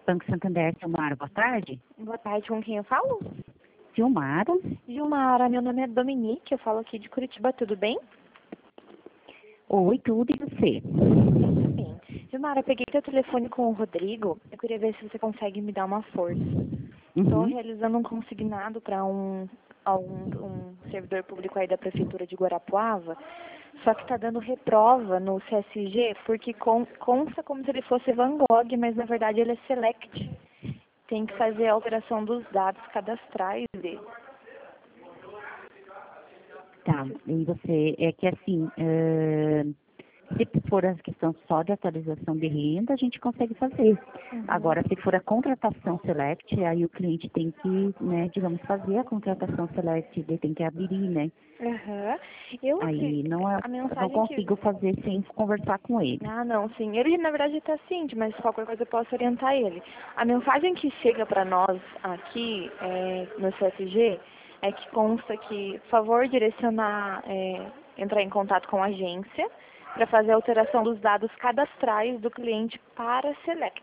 Banco Santander, Silmara, boa tarde. Boa tarde, com quem eu falo? Silmara. Gilmara, meu nome é Dominique, eu falo aqui de Curitiba, tudo bem? Oi, tudo e você? Tudo bem. Gilmara, eu peguei teu telefone com o Rodrigo, eu queria ver se você consegue me dar uma força. Estou realizando um consignado para um servidor público aí da Prefeitura de Guarapuava, só que está dando reprova no CSG porque consta como se ele fosse Van Gogh, mas na verdade ele é Select. Tem que fazer a alteração dos dados cadastrais dele. Tá, e você, é que assim, se for a questão só de atualização de renda, a gente consegue fazer. Agora, se for a contratação select, aí o cliente tem que, né, digamos, fazer a contratação select, ele tem que aderir, né? Aí A não mensagem consigo fazer sem conversar com ele. Ah, não, sim. Ele, na verdade, está ciente, mas qualquer coisa eu posso orientar ele. A mensagem que chega para nós aqui no CSG é que consta que, por favor, direcionar, entrar em contato com a agência para fazer a alteração dos dados cadastrais do cliente para Select.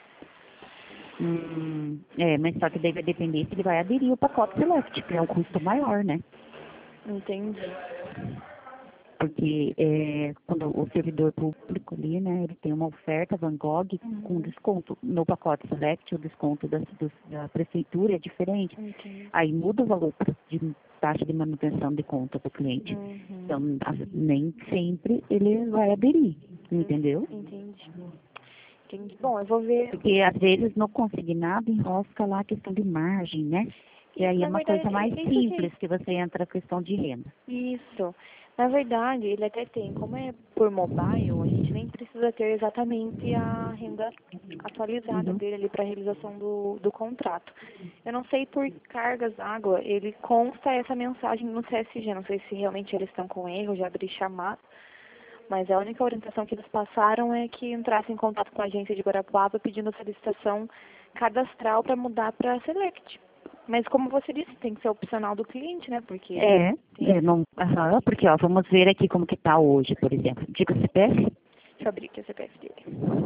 Mas só que daí vai depender se ele vai aderir ao pacote select, que é um custo maior, né? Entendi. Porque quando o servidor público ali, né, ele tem uma oferta Van Gogh com desconto. No pacote Select, o desconto da prefeitura é diferente. Entendi. Aí muda o valor de taxa de manutenção de conta para o cliente. Então, nem sempre ele vai aderir, entendeu? Entendi. Bom, eu vou ver. Porque às vezes no consignado enrosca lá a questão de margem, né? E aí é uma coisa mais simples que você entra a questão de renda. Isso. Na verdade, ele até tem, como é por mobile, a gente nem precisa ter exatamente a renda atualizada dele ali para a realização do contrato. Eu não sei por cargas d'água, ele consta essa mensagem no CSG, não sei se realmente eles estão com erro, já abri chamado, mas a única orientação que eles passaram é que entrasse em contato com a agência de Guarapuava pedindo solicitação cadastral para mudar para Select. Mas como você disse, tem que ser opcional do cliente, né? Porque porque ó, vamos ver aqui como que tá hoje, por exemplo. Diga o CPF? Deixa eu abrir aqui o CPF dele.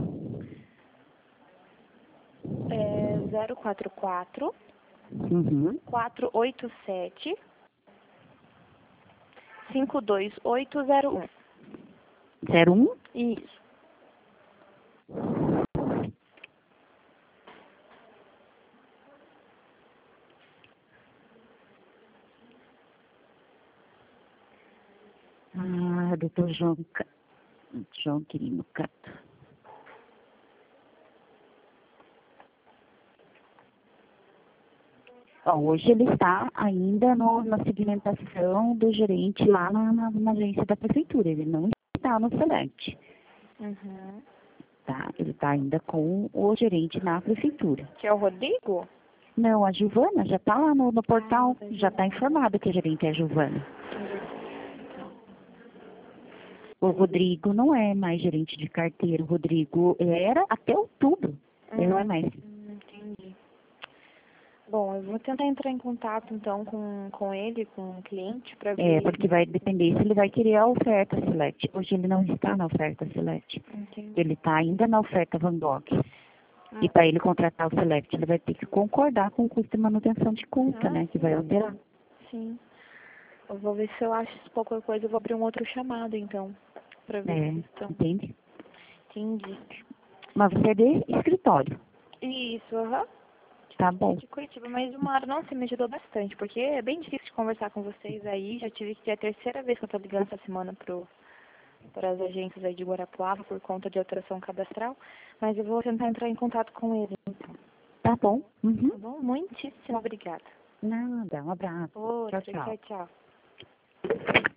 É 044 487 52801. 01? Isso. Doutor João Quirino Cato. Ó, hoje ele está ainda na segmentação do gerente lá na agência da prefeitura. Ele não está no Select. Tá? Ele está ainda com o gerente na prefeitura. Que é o Rodrigo? Não, a Giovana já está lá no portal, já está informado que a gerente é a Giovana. O Rodrigo não é mais gerente de carteira. O Rodrigo era até outubro. Ele não é mais. Entendi. Bom, eu vou tentar entrar em contato, então, com ele, com o cliente, para ver. Porque vai depender se ele vai querer a oferta Select. Hoje ele não está na oferta Select. Entendi. Ele está ainda na oferta Van Gogh. E para ele contratar o Select, ele vai ter que concordar com o custo de manutenção de conta, né? Que vai alterar. Sim. Eu vou ver se eu acho qualquer coisa, eu vou abrir um outro chamado, então, para ver se estão. Entende? Entendi. Mas você é de escritório. Isso, Tá bom. de Curitiba, mas o Mara, nossa, me ajudou bastante, porque é bem difícil de conversar com vocês aí, já tive que ter a terceira vez que eu tô ligando essa semana para as agências aí de Guarapuava por conta de alteração cadastral, mas eu vou tentar entrar em contato com ele, então. Tá bom. Tá bom? Muitíssimo obrigada. Nada, um abraço. Outra, Tchau, tchau. tchau.